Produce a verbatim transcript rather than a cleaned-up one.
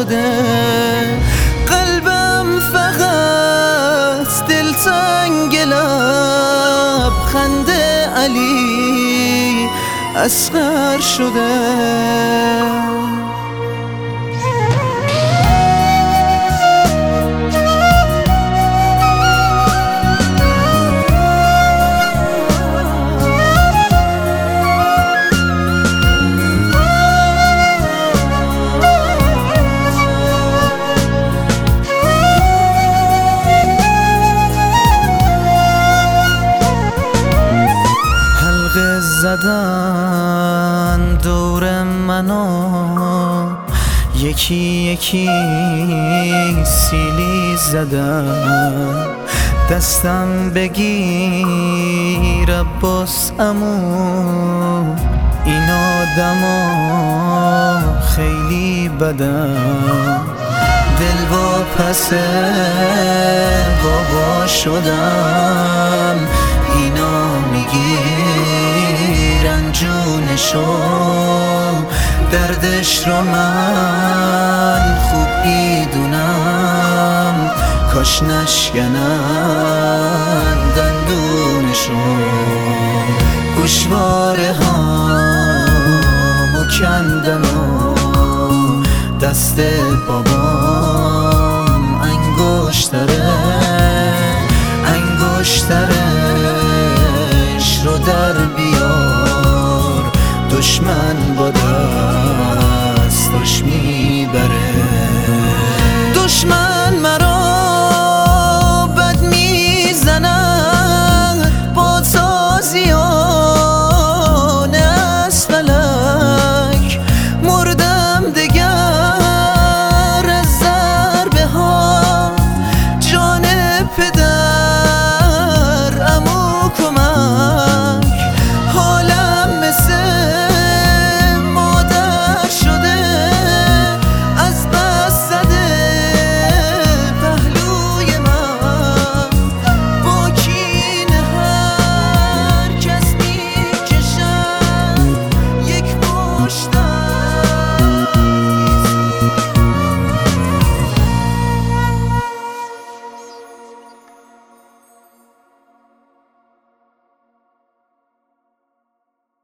شده، قلبم فقط دلتنگ لب خنده علی اصغر شده. زدن دور منو یکی یکی سیلی زدن، دستم بگیر عباس عمو، این آدما خیلی بدن، دل با پس بابا شدم، اینا میگیرن جونشو، دردش رو من خوب میدونم، کاش نشکنن دندونشو، گوشواره هامو کندن و دست بابام انگشتره انگشترش رو در بیار، دشمن با دستش می